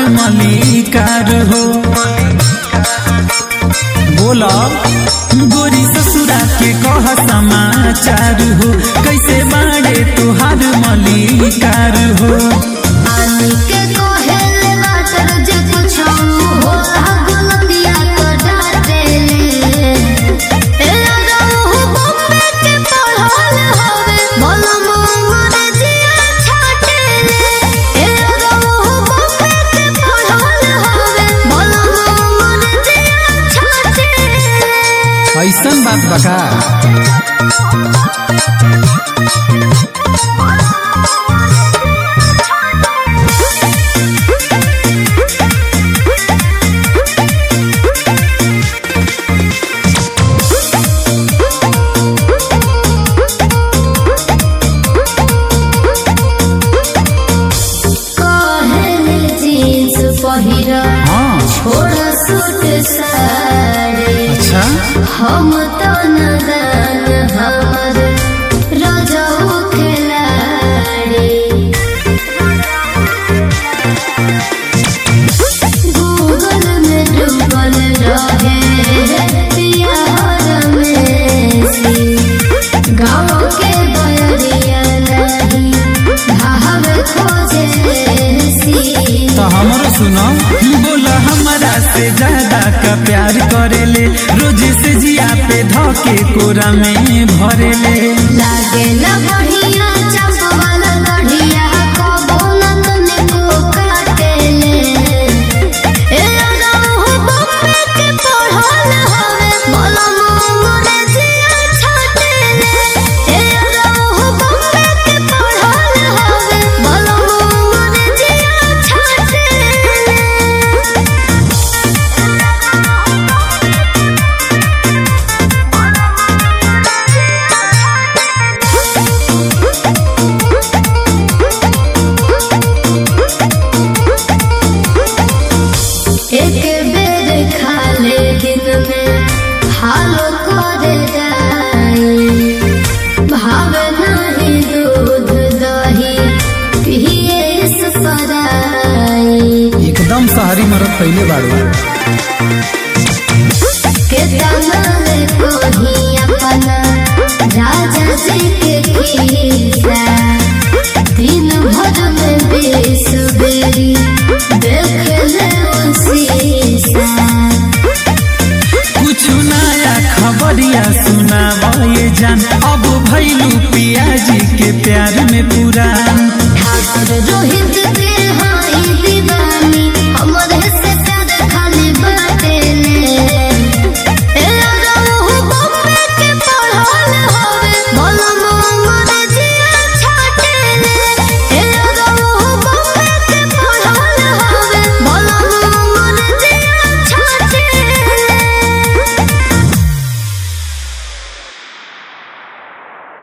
मलिकार हो। बोला गोरी ससुरा के कह समाचार हो, कैसे बाड़े तुहार मलिकार हो। ऐसन बात बका छोड़ा सूट साड़ी। अच्छा हम तो नदान हमर रजऊ खिलाड़ी। गूगल में डूबल रहे प्यार में सी, गाँव के बयरिया नहीं भाव खोजे सी। तो हमरो सुनो, बोला हमारा से ज्यादा का प्यार करेले, रोज से जिया पे धोके कोरा में भरेले। लागे ना बढ़िया चंपवाला गढ़िया कबो न तने को काटेले। ए रहू बम्बे के पढ़ल हवे बोला मोरे जिया छाटेले। ए रहू बम्बे के पढ़ल हवे बोला मोरे जिया छाटेले। एक बेर खाले दिन में हालो करे जाई, भाव नहीं दूध दही पिए इस पराई। एकदम शहरी मरद पहले बाड़ू। के तमल को ही अपना राजा जी के खीसा, दिन भर में 20 बेरी देख ले शीशा। कुछ नया खबरिया सुनावा ये जान, अब भैलू पियाजी के प्यार में पूरा।